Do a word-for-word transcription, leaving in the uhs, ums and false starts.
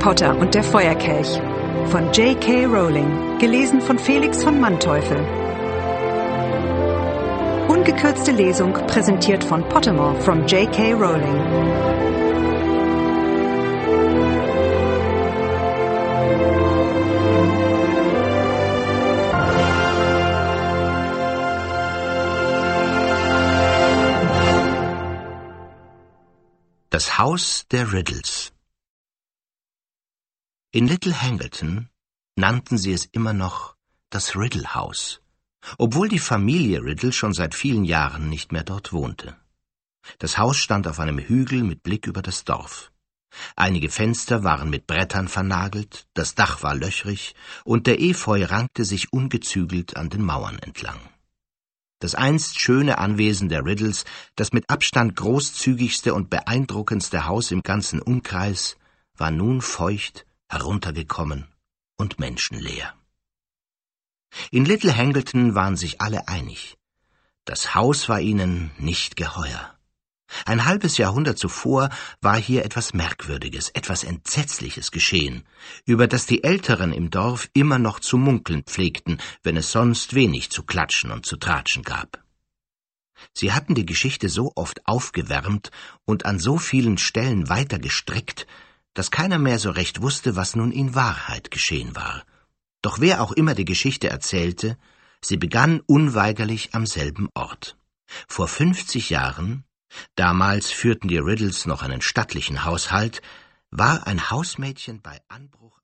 Potter und der Feuerkelch von J K Rowling, gelesen von Felix von Manteuffel. Ungekürzte Lesung präsentiert von Pottermore from J K Rowling. Das Haus der Riddles. In Little Hangleton nannten sie es immer noch das Riddle-Haus, obwohl die Familie Riddle schon seit vielen Jahren nicht mehr dort wohnte. Das Haus stand auf einem Hügel mit Blick über das Dorf. Einige Fenster waren mit Brettern vernagelt, das Dach war löchrig und der Efeu rankte sich ungezügelt an den Mauern entlang. Das einst schöne Anwesen der Riddles, das mit Abstand großzügigste und beeindruckendste Haus im ganzen Umkreis, war nun feucht, heruntergekommen und menschenleer. In Little Hangleton waren sich alle einig. Das Haus war ihnen nicht geheuer. Ein halbes Jahrhundert zuvor war hier etwas Merkwürdiges, etwas Entsetzliches geschehen, über das die Älteren im Dorf immer noch zu munkeln pflegten, wenn es sonst wenig zu klatschen und zu tratschen gab. Sie hatten die Geschichte so oft aufgewärmt und an so vielen Stellen weiter gestreckt, dass keiner mehr so recht wusste, was nun in Wahrheit geschehen war. Doch wer auch immer die Geschichte erzählte, sie begann unweigerlich am selben Ort. Vor fünfzig Jahren, damals führten die Riddles noch einen stattlichen Haushalt, war ein Hausmädchen bei Anbruch